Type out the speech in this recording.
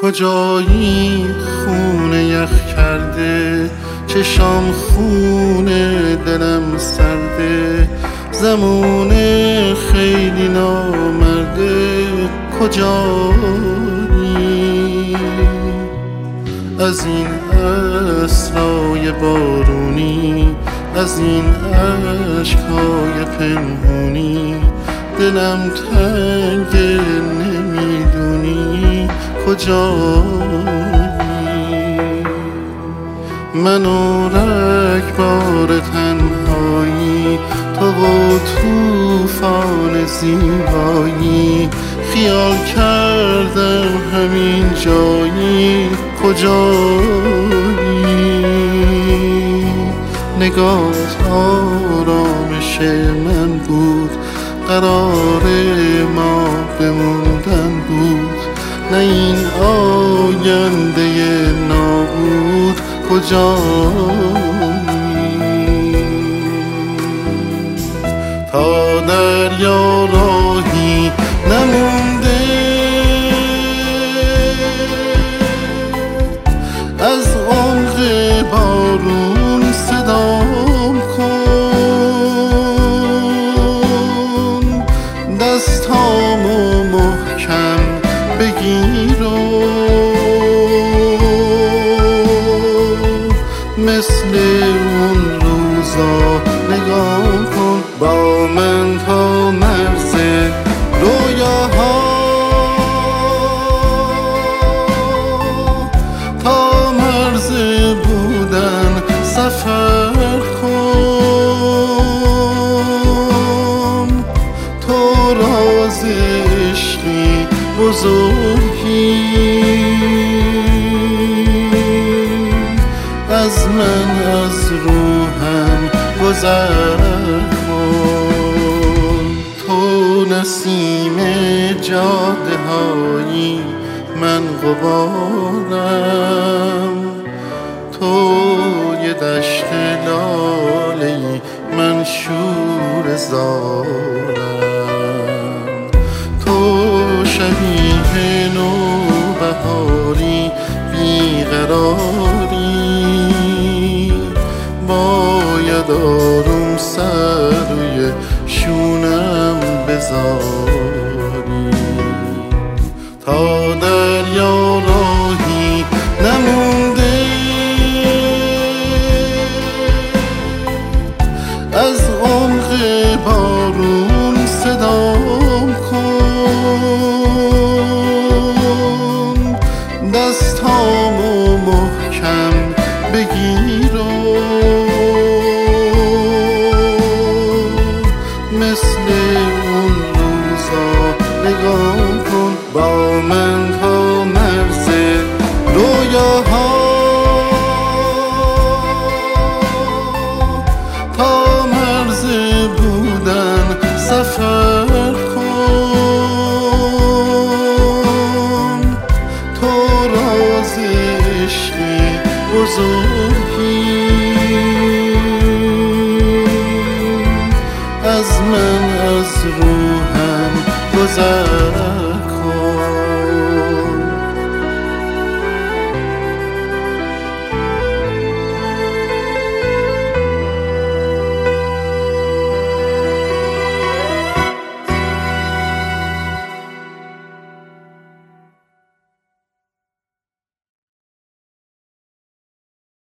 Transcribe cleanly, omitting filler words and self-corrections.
کجایی خونه یخ کرده، چشام خونه دلم سرده، زمونه خیلی نامرده، کجایی؟ از این عصرهای بارونی، از این عشقهای پنهونی، دلم تنگه نمیدونی کجایی؟ منو رگبار تنهایی، تو و توفان زیبایی، خیال کردم همین جایی کجایی؟ نگاهت آرامش من بود، قرار ما بموندن بود، نه این آینده نابود کجایی؟ تا دریا راهی نمونده، از عمق بارون صدام کن، دستامو محکم بگیر و مثل اون روزا نگاه کن با من تا مرز رویاها، تا مرز بودن سفر کن، تو راز عشقی بزرگی، از من از روحم گذر کن. تو نسیم جاده هایی، من غبارم، تو یه دشت لاله‌ای، من شور زارم، تو شبیه نوبهاری، بیقراری، باید آروم سر روی شونم بذاری. تا دریا راهی نمونده، از عمق بارون صدام کن، دستامو محکم بگیر و مثل اون روزا نگاه کن با من.